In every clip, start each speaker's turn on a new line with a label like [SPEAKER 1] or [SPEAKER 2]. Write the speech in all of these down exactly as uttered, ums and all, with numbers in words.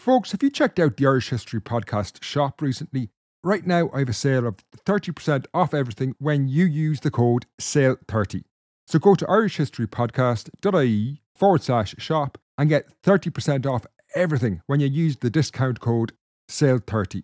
[SPEAKER 1] Folks, have you checked out the Irish History Podcast shop recently? Right now, I have a sale of thirty percent off everything when you use the code sale thirty. So go to irishhistorypodcast.ie forward slash shop and get thirty percent off everything when you use the discount code sale thirty.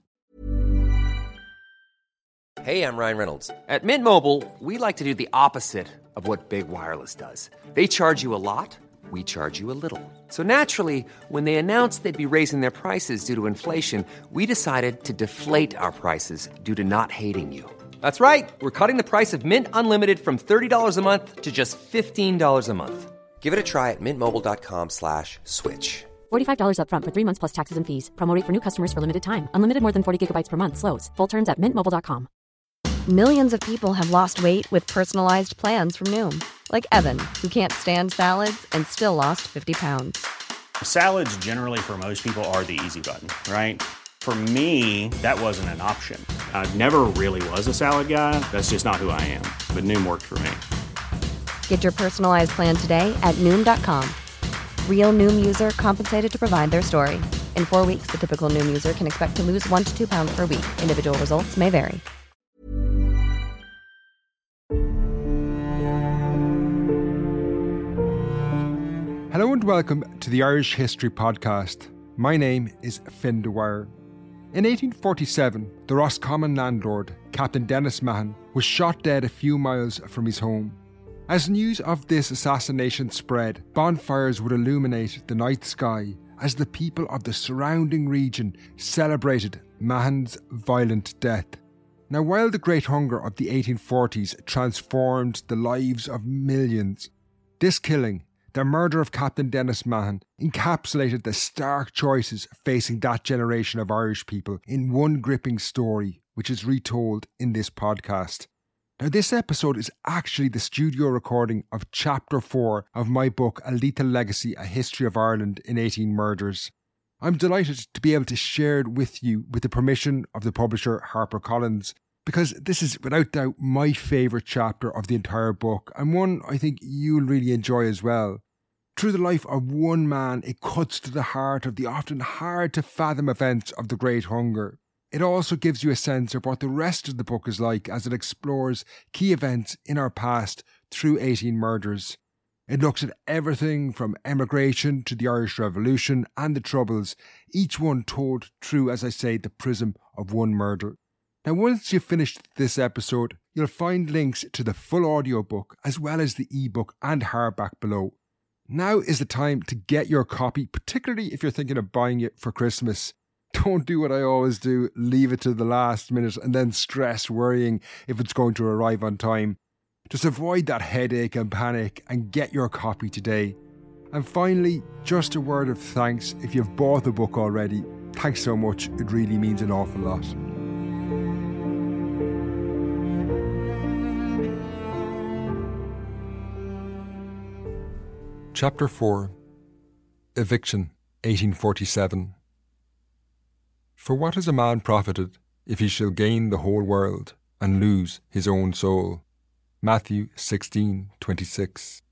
[SPEAKER 2] Hey, I'm Ryan Reynolds. At Mint Mobile, we like to do the opposite of what Big Wireless does. They charge you a lot, we charge you a little. So naturally, when they announced they'd be raising their prices due to inflation, we decided to deflate our prices due to not hating you. That's right. We're cutting the price of Mint Unlimited from thirty dollars a month to just fifteen dollars a month. Give it a try at mintmobile.com slash switch.
[SPEAKER 3] forty-five dollars up front for three months plus taxes and fees. Promo rate for new customers for limited time. Unlimited more than forty gigabytes per month. Slows full terms at mint mobile dot com.
[SPEAKER 4] Millions of people have lost weight with personalized plans from Noom. Like Evan, who can't stand salads and still lost fifty pounds.
[SPEAKER 5] Salads generally for most people are the easy button, right? For me, that wasn't an option. I never really was a salad guy. That's just not who I am. But Noom worked for me.
[SPEAKER 4] Get your personalized plan today at Noom dot com. Real Noom user compensated to provide their story. In four weeks, the typical Noom user can expect to lose one to two pounds per week. Individual results may vary.
[SPEAKER 1] Hello and welcome to the Irish History Podcast. My name is Finn Dwyer. In eighteen forty-seven, the Roscommon landlord, Captain Dennis Mahon, was shot dead a few miles from his home. As news of this assassination spread, bonfires would illuminate the night sky as the people of the surrounding region celebrated Mahon's violent death. Now, while the Great Hunger of the eighteen forties transformed the lives of millions, this killing, the murder of Captain Dennis Mahon, encapsulated the stark choices facing that generation of Irish people in one gripping story, which is retold in this podcast. Now, this episode is actually the studio recording of Chapter four of my book, A Lethal Legacy, A History of Ireland in eighteen Murders. I'm delighted to be able to share it with you with the permission of the publisher HarperCollins, because this is without doubt my favourite chapter of the entire book, and one I think you'll really enjoy as well. Through the life of one man, it cuts to the heart of the often hard to fathom events of the Great Hunger. It also gives you a sense of what the rest of the book is like as it explores key events in our past through eighteen Murders. It looks at everything from emigration to the Irish Revolution and the Troubles, each one told through, as I say, the prism of one murder. Now, once you've finished this episode, you'll find links to the full audiobook as well as the ebook and hardback below. Now is the time to get your copy, particularly if you're thinking of buying it for Christmas. Don't do what I always do, leave it to the last minute and then stress worrying if it's going to arrive on time. Just avoid that headache and panic and get your copy today. And finally, just a word of thanks if you've bought the book already. Thanks so much, it really means an awful lot. Chapter four. Eviction, eighteen forty-seven. For what is a man profited if he shall gain the whole world and lose his own soul? Matthew sixteen twenty-six.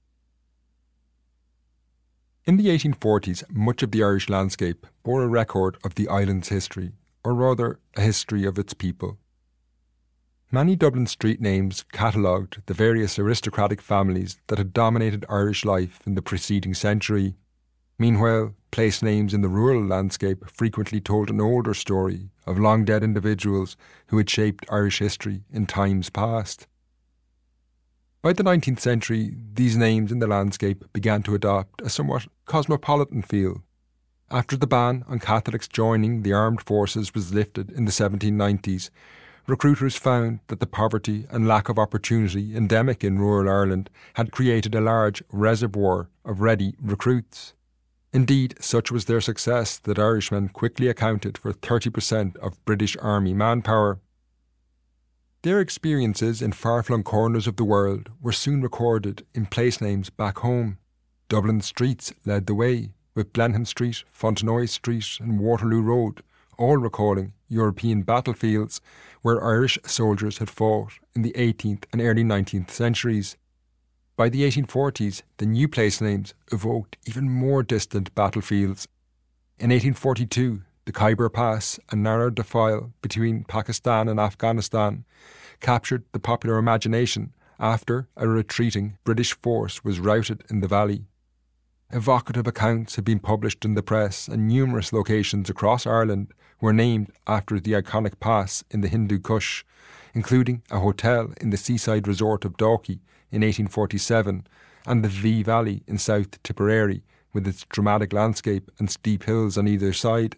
[SPEAKER 1] In the eighteen forties, much of the Irish landscape bore a record of the island's history, or rather, a history of its people. Many Dublin street names catalogued the various aristocratic families that had dominated Irish life in the preceding century. Meanwhile, place names in the rural landscape frequently told an older story of long-dead individuals who had shaped Irish history in times past. By the nineteenth century, these names in the landscape began to adopt a somewhat cosmopolitan feel. After the ban on Catholics joining the armed forces was lifted in the seventeen nineties, recruiters found that the poverty and lack of opportunity endemic in rural Ireland had created a large reservoir of ready recruits. Indeed, such was their success that Irishmen quickly accounted for thirty percent of British Army manpower. Their experiences in far-flung corners of the world were soon recorded in place names back home. Dublin streets led the way, with Blenheim Street, Fontenoy Street and Waterloo Road, all recalling European battlefields where Irish soldiers had fought in the eighteenth and early nineteenth centuries. By the eighteen forties, the new place names evoked even more distant battlefields. In eighteen forty-two, the Khyber Pass, a narrow defile between Pakistan and Afghanistan, captured the popular imagination after a retreating British force was routed in the valley. Evocative accounts have been published in the press, and numerous locations across Ireland were named after the iconic pass in the Hindu Kush, including a hotel in the seaside resort of Dalkey in eighteen forty-seven and the V Valley in South Tipperary with its dramatic landscape and steep hills on either side.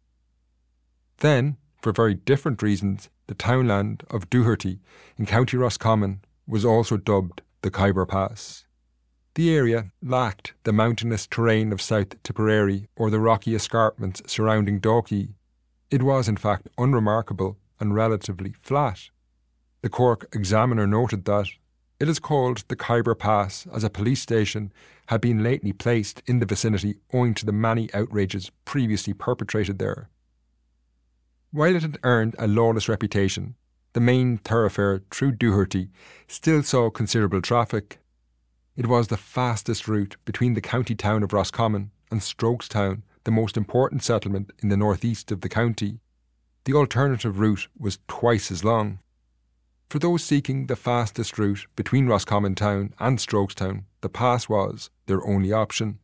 [SPEAKER 1] Then, for very different reasons, the townland of Doherty in County Roscommon was also dubbed the Khyber Pass. The area lacked the mountainous terrain of South Tipperary or the rocky escarpments surrounding Dalkey. It was in fact unremarkable and relatively flat. The Cork Examiner noted that it is called the Khyber Pass as a police station had been lately placed in the vicinity owing to the many outrages previously perpetrated there. While it had earned a lawless reputation, the main thoroughfare through Doherty still saw considerable traffic. It was the fastest route between the county town of Roscommon and Strokestown, the most important settlement in the northeast of the county. The alternative route was twice as long. For those seeking the fastest route between Roscommon town and Strokestown, the pass was their only option.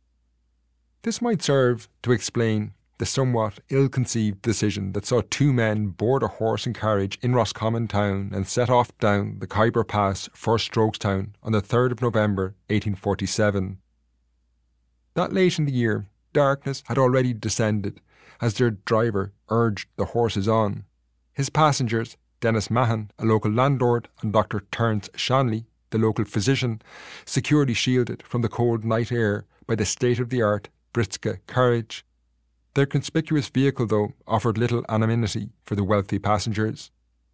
[SPEAKER 1] This might serve to explain the somewhat ill-conceived decision that saw two men board a horse and carriage in Roscommon town and set off down the Khyber Pass for Strokestown on the third of November eighteen forty-seven. That late in the year, darkness had already descended as their driver urged the horses on. His passengers, Dennis Mahon, a local landlord, and Doctor Terence Shanley, the local physician, securely shielded from the cold night air by the state-of-the-art Britska carriage. Their conspicuous vehicle, though, offered little anonymity for the wealthy passengers.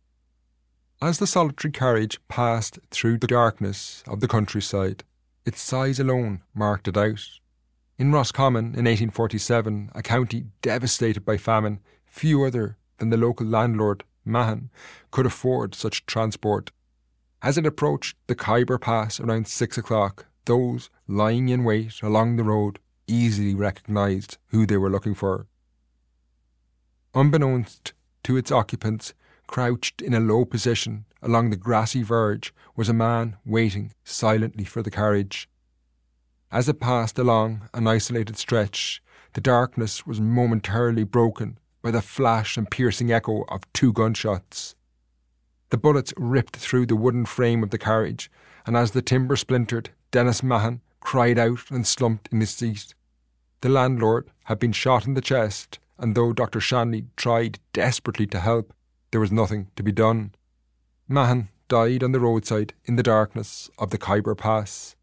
[SPEAKER 1] As the solitary carriage passed through the darkness of the countryside, its size alone marked it out. In Roscommon in eighteen forty-seven, a county devastated by famine, few other than the local landlord, Mahon, could afford such transport. As it approached the Khyber Pass around six o'clock, those lying in wait along the road easily recognised who they were looking for. Unbeknownst to its occupants, crouched in a low position along the grassy verge was a man waiting silently for the carriage. As it passed along an isolated stretch, the darkness was momentarily broken by the flash and piercing echo of two gunshots. The bullets ripped through the wooden frame of the carriage, and as the timber splintered, Dennis Mahon cried out and slumped in his seat. The landlord had been shot in the chest, and though Doctor Shanley tried desperately to help, there was nothing to be done. Mahon died on the roadside in the darkness of the Khyber Pass.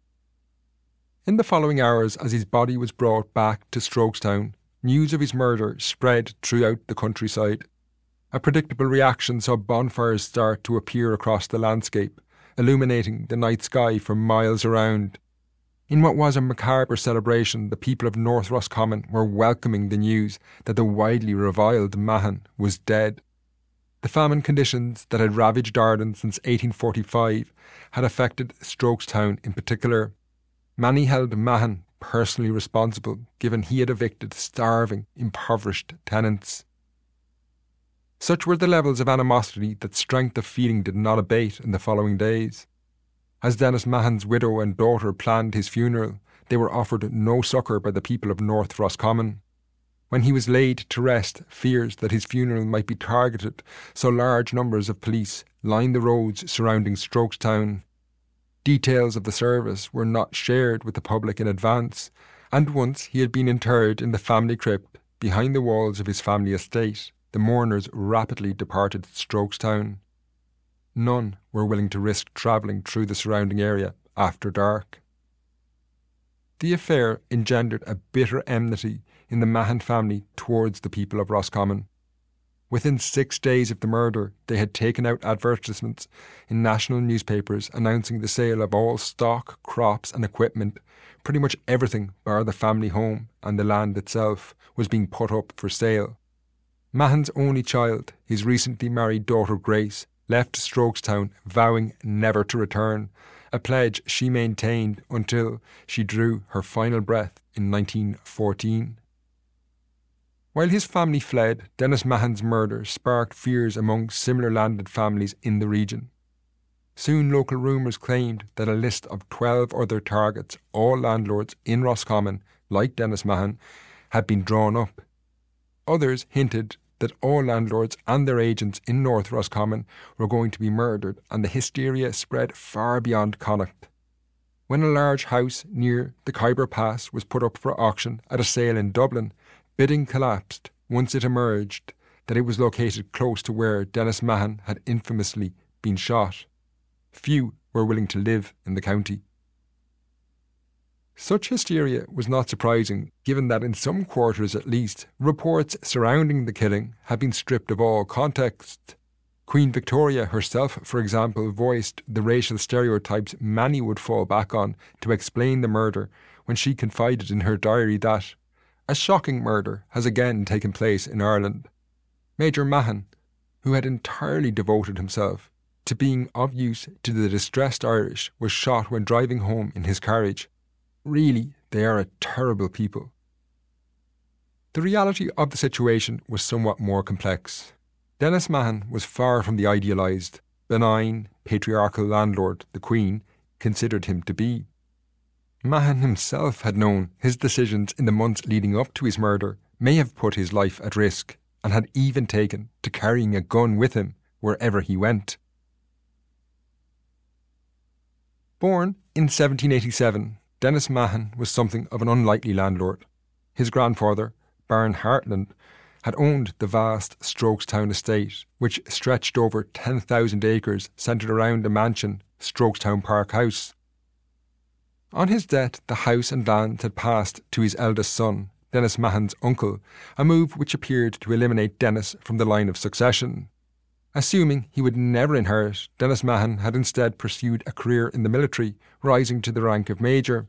[SPEAKER 1] In the following hours, as his body was brought back to Strokestown, news of his murder spread throughout the countryside. A predictable reaction saw bonfires start to appear across the landscape, illuminating the night sky for miles around. In what was a macabre celebration, the people of North Roscommon were welcoming the news that the widely reviled Mahon was dead. The famine conditions that had ravaged Ireland since eighteen forty-five had affected Strokestown in particular. Many held Mahon personally responsible, given he had evicted starving, impoverished tenants. Such were the levels of animosity that strength of feeling did not abate in the following days. As Dennis Mahon's widow and daughter planned his funeral, they were offered no succour by the people of North Roscommon. When he was laid to rest, fears that his funeral might be targeted saw large numbers of police line the roads surrounding Strokestown. Details of the service were not shared with the public in advance, and once he had been interred in the family crypt behind the walls of his family estate, the mourners rapidly departed Strokestown. None were willing to risk travelling through the surrounding area after dark. The affair engendered a bitter enmity in the Mahon family towards the people of Roscommon. Within six days of the murder, they had taken out advertisements in national newspapers announcing the sale of all stock, crops and equipment. Pretty much everything bar the family home and the land itself was being put up for sale. Mahon's only child, his recently married daughter Grace, left Strokestown vowing never to return, a pledge she maintained until she drew her final breath in nineteen fourteen. While his family fled, Dennis Mahon's murder sparked fears among similar landed families in the region. Soon local rumours claimed that a list of twelve other targets, all landlords in Roscommon, like Dennis Mahon, had been drawn up. Others hinted that all landlords and their agents in North Roscommon were going to be murdered, and the hysteria spread far beyond Connacht. When a large house near the Khyber Pass was put up for auction at a sale in Dublin, bidding collapsed once it emerged that it was located close to where Dennis Mahon had infamously been shot. Few were willing to live in the county. Such hysteria was not surprising, given that in some quarters at least, reports surrounding the killing had been stripped of all context. Queen Victoria herself, for example, voiced the racial stereotypes many would fall back on to explain the murder when she confided in her diary that a shocking murder has again taken place in Ireland. Major Mahon, who had entirely devoted himself to being of use to the distressed Irish, was shot when driving home in his carriage. Really, they are a terrible people. The reality of the situation was somewhat more complex. Dennis Mahon was far from the idealised, benign, patriarchal landlord the Queen considered him to be. Mahon himself had known his decisions in the months leading up to his murder may have put his life at risk, and had even taken to carrying a gun with him wherever he went. Born in seventeen eighty-seven, Dennis Mahon was something of an unlikely landlord. His grandfather, Baron Hartland, had owned the vast Strokestown estate, which stretched over ten thousand acres centred around a mansion, Strokestown Park House. On his death, the house and lands had passed to his eldest son, Dennis Mahon's uncle, a move which appeared to eliminate Dennis from the line of succession. Assuming he would never inherit, Dennis Mahon had instead pursued a career in the military, rising to the rank of major.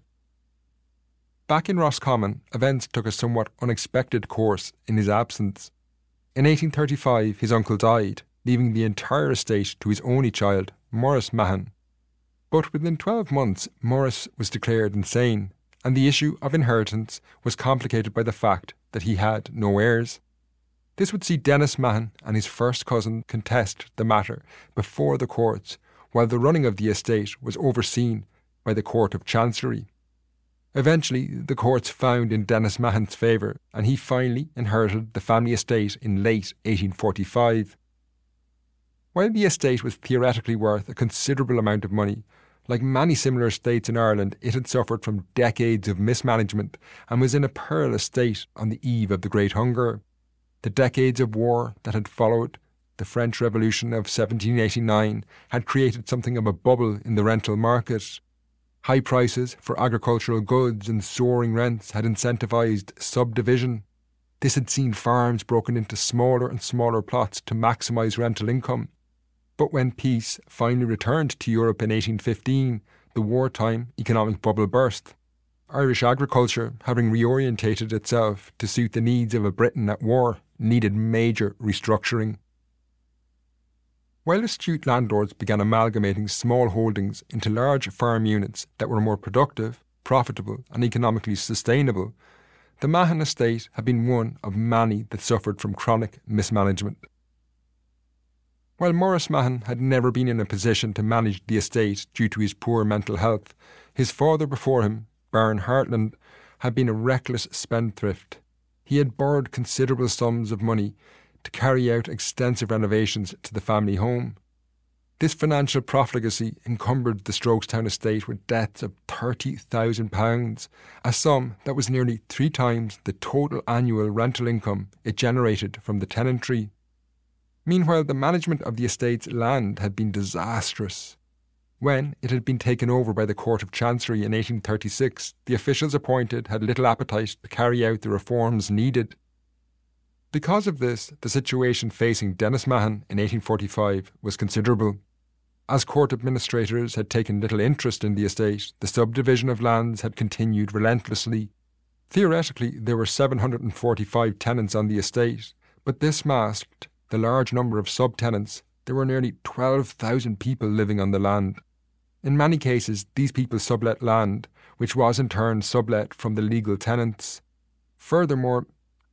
[SPEAKER 1] Back in Roscommon, events took a somewhat unexpected course in his absence. In eighteen thirty-five, his uncle died, leaving the entire estate to his only child, Maurice Mahon. But within twelve months, Maurice was declared insane, and the issue of inheritance was complicated by the fact that he had no heirs. This would see Dennis Mahon and his first cousin contest the matter before the courts, while the running of the estate was overseen by the Court of Chancery. Eventually, the courts found in Dennis Mahon's favour, and he finally inherited the family estate in late eighteen forty-five. While the estate was theoretically worth a considerable amount of money, like many similar estates in Ireland, it had suffered from decades of mismanagement and was in a perilous state on the eve of the Great Hunger. The decades of war that had followed the French Revolution of seventeen eighty-nine had created something of a bubble in the rental market. High prices for agricultural goods and soaring rents had incentivised subdivision. This had seen farms broken into smaller and smaller plots to maximise rental income. But when peace finally returned to Europe in eighteen fifteen, the wartime economic bubble burst. Irish agriculture, having reorientated itself to suit the needs of a Britain at war, needed major restructuring. While astute landlords began amalgamating small holdings into large farm units that were more productive, profitable and economically sustainable, the Mahon estate had been one of many that suffered from chronic mismanagement. While Maurice Mahon had never been in a position to manage the estate due to his poor mental health, his father before him, Baron Hartland, had been a reckless spendthrift. He had borrowed considerable sums of money to carry out extensive renovations to the family home. This financial profligacy encumbered the Strokestown estate with debts of thirty thousand pounds, a sum that was nearly three times the total annual rental income it generated from the tenantry. Meanwhile, the management of the estate's land had been disastrous. When it had been taken over by the Court of Chancery in eighteen thirty-six, the officials appointed had little appetite to carry out the reforms needed. Because of this, the situation facing Dennis Mahon in eighteen forty-five was considerable. As court administrators had taken little interest in the estate, the subdivision of lands had continued relentlessly. Theoretically, there were seven hundred forty-five tenants on the estate, but this masked the large number of subtenants. There were nearly twelve thousand people living on the land. In many cases, these people sublet land, which was in turn sublet from the legal tenants. Furthermore,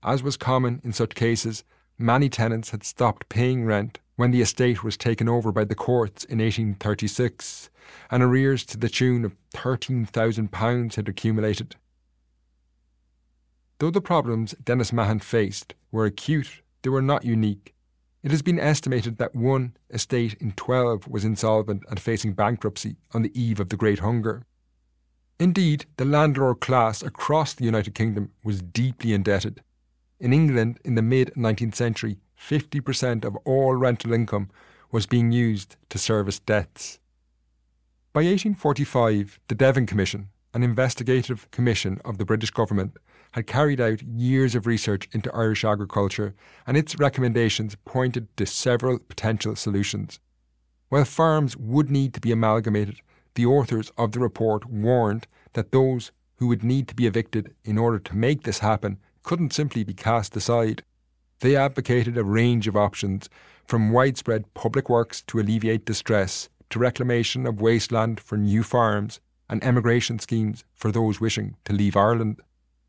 [SPEAKER 1] as was common in such cases, many tenants had stopped paying rent when the estate was taken over by the courts in eighteen thirty-six, and arrears to the tune of thirteen thousand pounds had accumulated. Though the problems Denis Mahon faced were acute, they were not unique. It has been estimated that one estate in twelve was insolvent and facing bankruptcy on the eve of the Great Hunger. Indeed, the landlord class across the United Kingdom was deeply indebted. In England, in the mid-nineteenth century, fifty percent of all rental income was being used to service debts. By eighteen forty-five, the Devon Commission, an investigative commission of the British government, had carried out years of research into Irish agriculture, and its recommendations pointed to several potential solutions. While farms would need to be amalgamated, the authors of the report warned that those who would need to be evicted in order to make this happen couldn't simply be cast aside. They advocated a range of options, from widespread public works to alleviate distress, to reclamation of wasteland for new farms, and emigration schemes for those wishing to leave Ireland.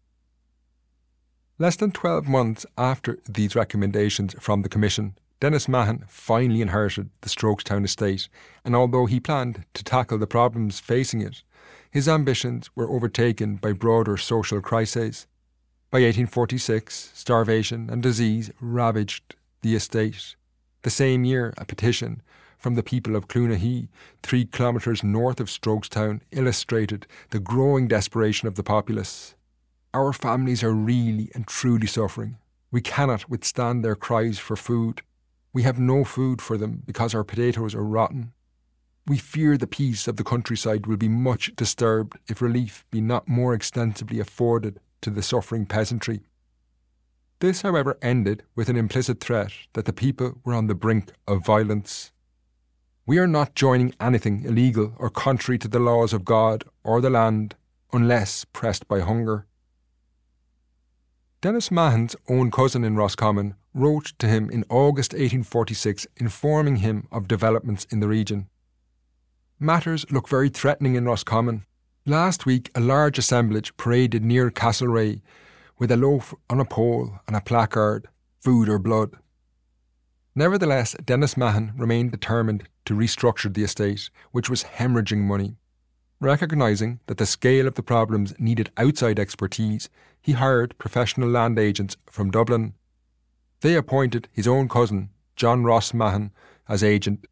[SPEAKER 1] Less than twelve months after these recommendations from the Commission, Denis Mahon finally inherited the Strokestown estate, and although he planned to tackle the problems facing it, his ambitions were overtaken by broader social crises. By eighteen forty-six, starvation and disease ravaged the estate. The same year, a petition from the people of Cloonahee, three kilometres north of Strokestown, illustrated the growing desperation of the populace. Our families are really and truly suffering. We cannot withstand their cries for food. We have no food for them because our potatoes are rotten. We fear the peace of the countryside will be much disturbed if relief be not more extensively afforded to the suffering peasantry. This, however, ended with an implicit threat that the people were on the brink of violence. We are not joining anything illegal or contrary to the laws of God or the land unless pressed by hunger. Denis Mahon's own cousin in Roscommon wrote to him in August eighteen forty-six informing him of developments in the region. Matters look very threatening in Roscommon. Last week a large assemblage paraded near Castlereagh with a loaf on a pole and a placard, "Food or Blood." Nevertheless, Denis Mahon remained determined to restructure the estate, which was hemorrhaging money. Recognising that the scale of the problems needed outside expertise, he hired professional land agents from Dublin. They appointed his own cousin, John Ross Mahon, as agent.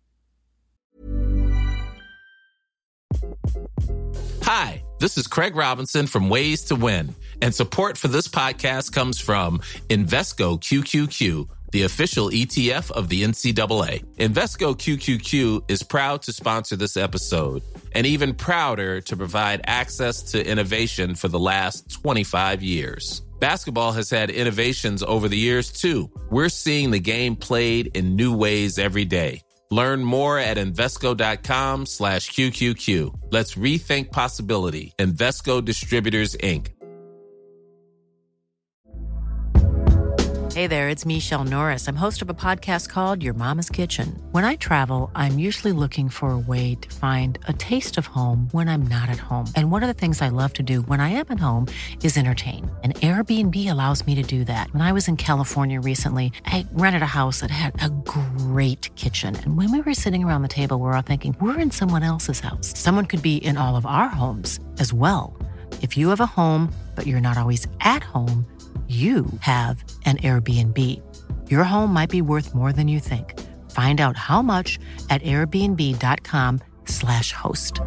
[SPEAKER 6] Hi, this is Craig Robinson from Ways to Win, and support for this podcast comes from Invesco Q Q Q, the official E T F of the N C double A. Invesco Q Q Q is proud to sponsor this episode, and even prouder to provide access to innovation for the last twenty-five years. Basketball has had innovations over the years, too. We're seeing the game played in new ways every day. Learn more at Invesco.com slash QQQ. Let's rethink possibility. Invesco Distributors, Incorporated.
[SPEAKER 7] Hey there, it's Michelle Norris. I'm host of a podcast called Your Mama's Kitchen. When I travel, I'm usually looking for a way to find a taste of home when I'm not at home. And one of the things I love to do when I am at home is entertain. And Airbnb allows me to do that. When I was in California recently, I rented a house that had a great kitchen. And when we were sitting around the table, we were all thinking, we're in someone else's house. Someone could be in all of our homes as well. If you have a home, but you're not always at home, you have an Airbnb. Your home might be worth more than you think. Find out how much at airbnb.com slash host.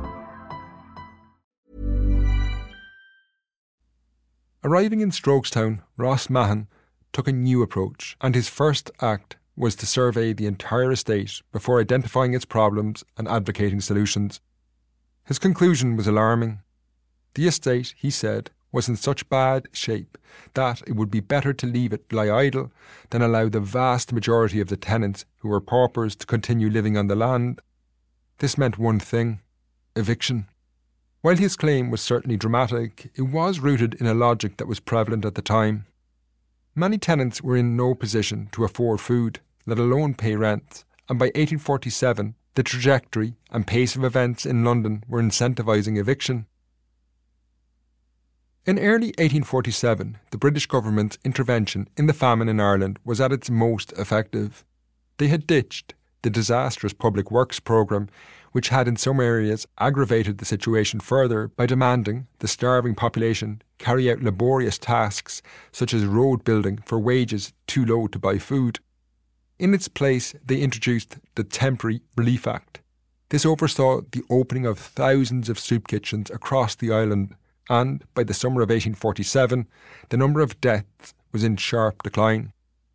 [SPEAKER 1] Arriving in Strokestown, Ross Mahon took a new approach, and his first act was to survey the entire estate before identifying its problems and advocating solutions. His conclusion was alarming. The estate, he said, was in such bad shape that it would be better to leave it lie idle than allow the vast majority of the tenants who were paupers to continue living on the land. This meant one thing: eviction. While his claim was certainly dramatic, it was rooted in a logic that was prevalent at the time. Many tenants were in no position to afford food, let alone pay rent, and by eighteen forty-seven the trajectory and pace of events in London were incentivising eviction. In early eighteen forty-seven, the British government's intervention in the famine in Ireland was at its most effective. They had ditched the disastrous public works programme, which had in some areas aggravated the situation further by demanding the starving population carry out laborious tasks such as road building for wages too low to buy food. In its place, they introduced the Temporary Relief Act. This oversaw the opening of thousands of soup kitchens across the island, and by the summer of eighteen forty-seven, the number of deaths was in sharp decline.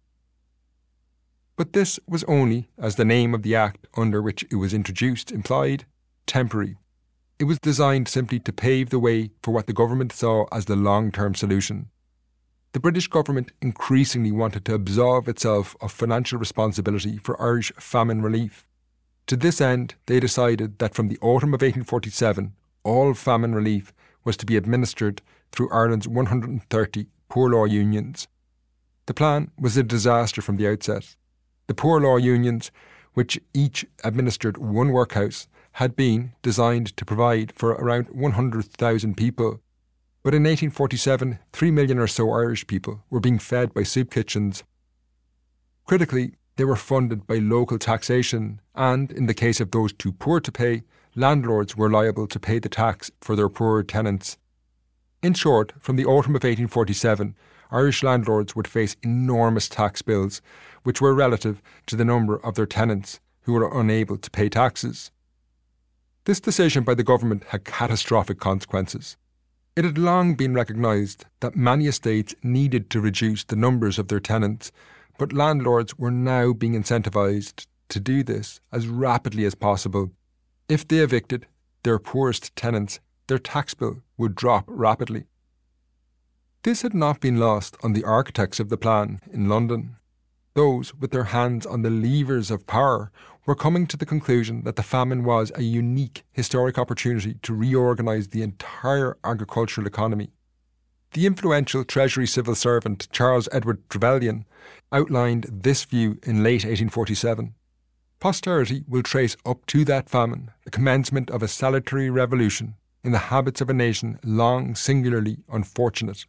[SPEAKER 1] But this was only, as the name of the act under which it was introduced implied, temporary. It was designed simply to pave the way for what the government saw as the long-term solution. The British government increasingly wanted to absolve itself of financial responsibility for Irish famine relief. To this end, they decided that from the autumn of eighteen forty-seven, all famine relief was to be administered through Ireland's one hundred thirty poor law unions. The plan was a disaster from the outset. The poor law unions, which each administered one workhouse, had been designed to provide for around one hundred thousand people. But in eighteen forty-seven, three million or so Irish people were being fed by soup kitchens. Critically, they were funded by local taxation, and in the case of those too poor to pay, landlords were liable to pay the tax for their poorer tenants. In short, from the autumn of eighteen forty-seven, Irish landlords would face enormous tax bills, which were relative to the number of their tenants who were unable to pay taxes. This decision by the government had catastrophic consequences. It had long been recognised that many estates needed to reduce the numbers of their tenants, but landlords were now being incentivised to do this as rapidly as possible. If they evicted their poorest tenants, their tax bill would drop rapidly. This had not been lost on the architects of the plan in London. Those with their hands on the levers of power were coming to the conclusion that the famine was a unique historic opportunity to reorganise the entire agricultural economy. The influential Treasury civil servant Charles Edward Trevelyan outlined this view in late eighteen forty-seven. Posterity will trace up to that famine the commencement of a salutary revolution in the habits of a nation long singularly unfortunate.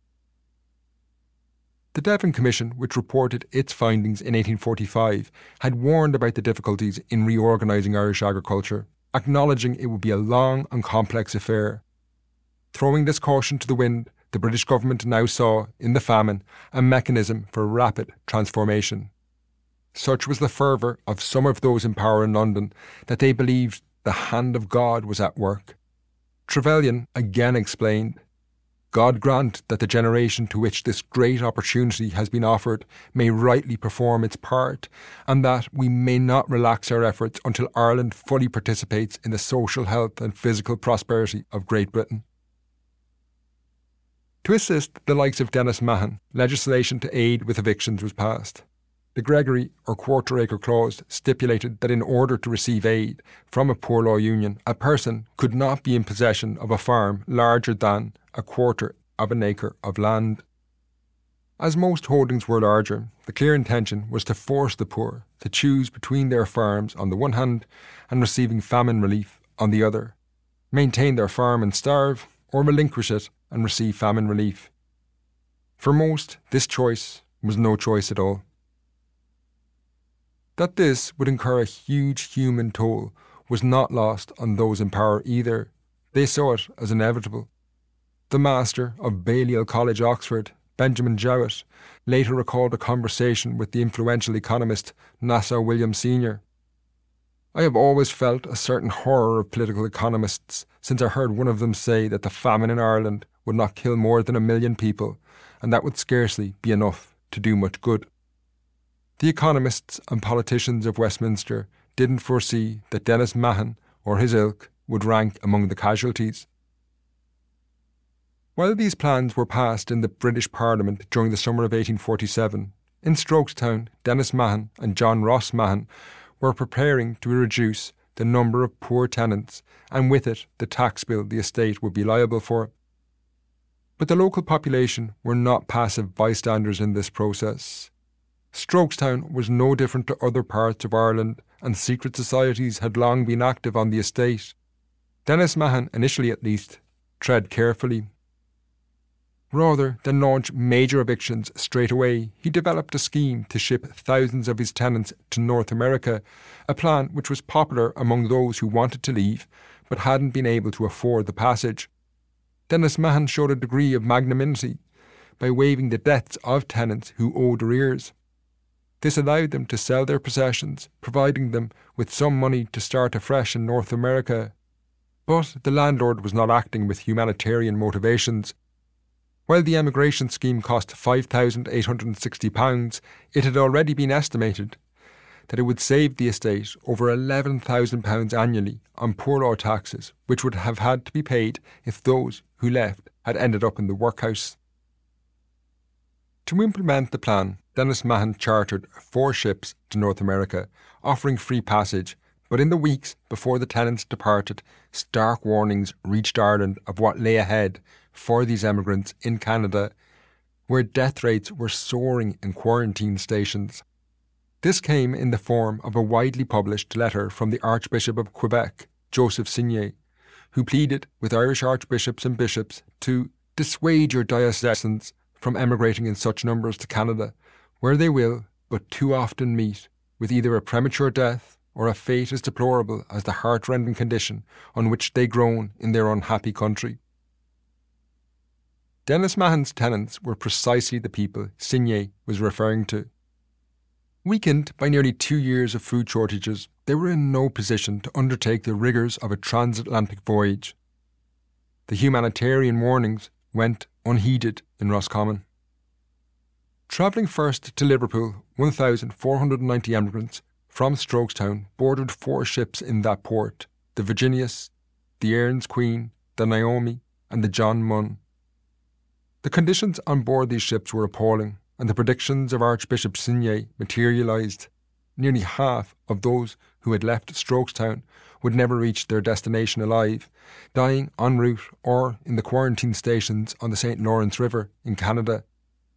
[SPEAKER 1] The Devon Commission, which reported its findings in eighteen forty-five, had warned about the difficulties in reorganising Irish agriculture, acknowledging it would be a long and complex affair. Throwing this caution to the wind, the British government now saw, in the famine, a mechanism for rapid transformation. Such was the fervour of some of those in power in London that they believed the hand of God was at work. Trevelyan again explained, God grant that the generation to which this great opportunity has been offered may rightly perform its part, and that we may not relax our efforts until Ireland fully participates in the social health and physical prosperity of Great Britain. To assist the likes of Denis Mahon, legislation to aid with evictions was passed. The Gregory or Quarter Acre Clause stipulated that in order to receive aid from a poor law union, a person could not be in possession of a farm larger than a quarter of an acre of land. As most holdings were larger, the clear intention was to force the poor to choose between their farms on the one hand and receiving famine relief on the other, maintain their farm and starve, or relinquish it and receive famine relief. For most, this choice was no choice at all. That this would incur a huge human toll was not lost on those in power either. They saw it as inevitable. The master of Balliol College, Oxford, Benjamin Jowett, later recalled a conversation with the influential economist Nassau Williams Senior I have always felt a certain horror of political economists since I heard one of them say that the famine in Ireland would not kill more than a million people, and that would scarcely be enough to do much good. The economists and politicians of Westminster didn't foresee that Denis Mahon or his ilk would rank among the casualties. While these plans were passed in the British Parliament during the summer of eighteen forty-seven, in Strokestown, Denis Mahon and John Ross Mahon were preparing to reduce the number of poor tenants and with it the tax bill the estate would be liable for. But the local population were not passive bystanders in this process. Strokestown was no different to other parts of Ireland, and secret societies had long been active on the estate. Denis Mahon, initially at least, tread carefully. Rather than launch major evictions straight away, he developed a scheme to ship thousands of his tenants to North America, a plan which was popular among those who wanted to leave but hadn't been able to afford the passage. Dennis Mahon showed a degree of magnanimity by waiving the debts of tenants who owed arrears. This allowed them to sell their possessions, providing them with some money to start afresh in North America. But the landlord was not acting with humanitarian motivations. While the emigration scheme cost five thousand eight hundred sixty pounds, it had already been estimated that it would save the estate over eleven thousand pounds annually on poor law taxes, which would have had to be paid if those who left had ended up in the workhouse. To implement the plan, Dennis Mahon chartered four ships to North America, offering free passage, but in the weeks before the tenants departed, stark warnings reached Ireland of what lay ahead for these emigrants in Canada, where death rates were soaring in quarantine stations. This came in the form of a widely published letter from the Archbishop of Quebec, Joseph Signet, who pleaded with Irish archbishops and bishops to dissuade your diocesans from emigrating in such numbers to Canada, where they will but too often meet with either a premature death or a fate as deplorable as the heart-rending condition on which they groan in their unhappy country. Dennis Mahon's tenants were precisely the people Signet was referring to. Weakened by nearly two years of food shortages, they were in no position to undertake the rigours of a transatlantic voyage. The humanitarian warnings went unheeded in Roscommon. Travelling first to Liverpool, one thousand four hundred ninety emigrants from Strokestown boarded four ships in that port, the Virginius, the Erin's Queen, the Naomi and the John Munn. The conditions on board these ships were appalling, and the predictions of Archbishop Signet materialised. Nearly half of those who had left Strokestown would never reach their destination alive, dying en route or in the quarantine stations on the Saint Lawrence River in Canada.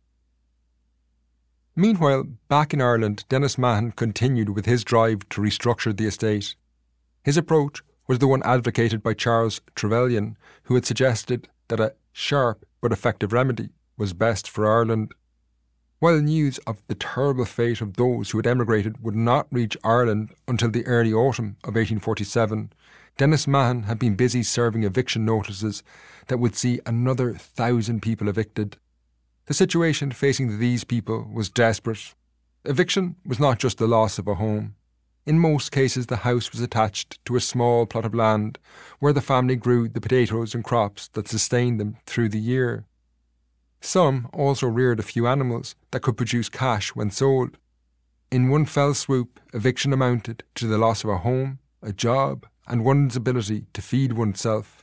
[SPEAKER 1] Meanwhile, back in Ireland, Dennis Mahon continued with his drive to restructure the estate. His approach was the one advocated by Charles Trevelyan, who had suggested that a sharp but effective remedy was best for Ireland. While news of the terrible fate of those who had emigrated would not reach Ireland until the early autumn of eighteen forty-seven, Dennis Mahon had been busy serving eviction notices that would see another thousand people evicted. The situation facing these people was desperate. Eviction was not just the loss of a home. In most cases, the house was attached to a small plot of land where the family grew the potatoes and crops that sustained them through the year. Some also reared a few animals that could produce cash when sold. In one fell swoop, eviction amounted to the loss of a home, a job, and one's ability to feed oneself.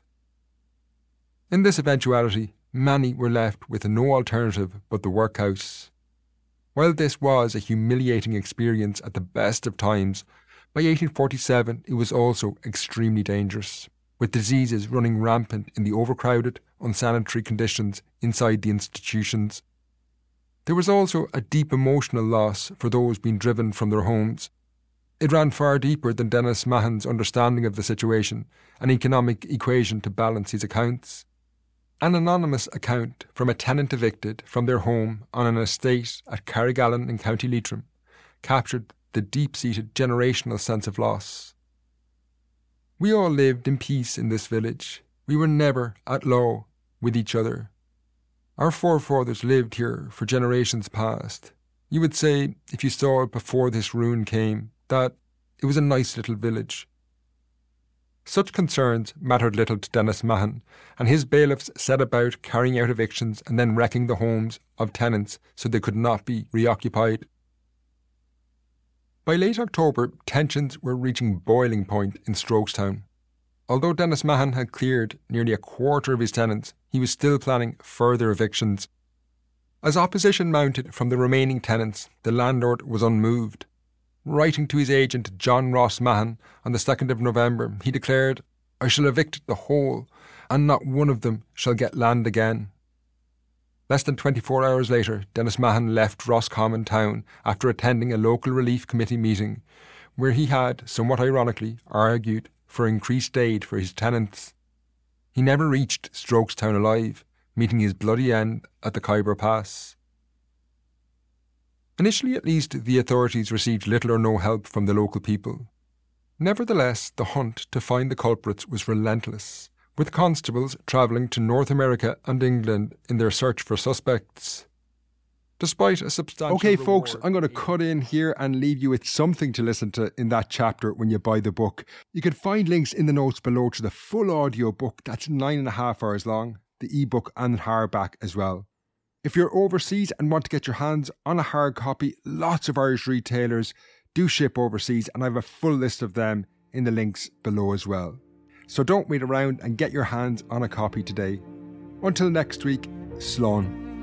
[SPEAKER 1] In this eventuality, many were left with no alternative but the workhouse. While this was a humiliating experience at the best of times, by eighteen forty-seven it was also extremely dangerous, with diseases running rampant in the overcrowded, unsanitary conditions inside the institutions. There was also a deep emotional loss for those being driven from their homes. It ran far deeper than Dennis Mahon's understanding of the situation, an economic equation to balance his accounts. An anonymous account from a tenant evicted from their home on an estate at Carrigallen in County Leitrim captured the deep-seated generational sense of loss. We all lived in peace in this village. We were never at law with each other. Our forefathers lived here for generations past. You would say, if you saw it before this ruin came, that it was a nice little village. Such concerns mattered little to Dennis Mahon, and his bailiffs set about carrying out evictions and then wrecking the homes of tenants so they could not be reoccupied. By late October, tensions were reaching boiling point in Strokestown. Although Dennis Mahon had cleared nearly a quarter of his tenants, he was still planning further evictions. As opposition mounted from the remaining tenants, the landlord was unmoved. Writing to his agent John Ross Mahon on the second of November, he declared, "I shall evict the whole, and not one of them shall get land again." Less than twenty-four hours later, Dennis Mahon left Roscommon town after attending a local relief committee meeting, where he had, somewhat ironically, argued for increased aid for his tenants. He never reached Strokestown alive, meeting his bloody end at the Khyber Pass. Initially, at least, the authorities received little or no help from the local people. Nevertheless, the hunt to find the culprits was relentless, with constables travelling to North America and England in their search for suspects. Despite a substantial Okay, folks, reward, I'm going to cut in here and leave you with something to listen to in that chapter when you buy the book. You can find links in the notes below to the full audio book that's nine and a half hours long, the ebook and hardback as well. If you're overseas and want to get your hands on a hard copy, lots of Irish retailers do ship overseas, and I have a full list of them in the links below as well. So don't wait around and get your hands on a copy today. Until next week, Slán.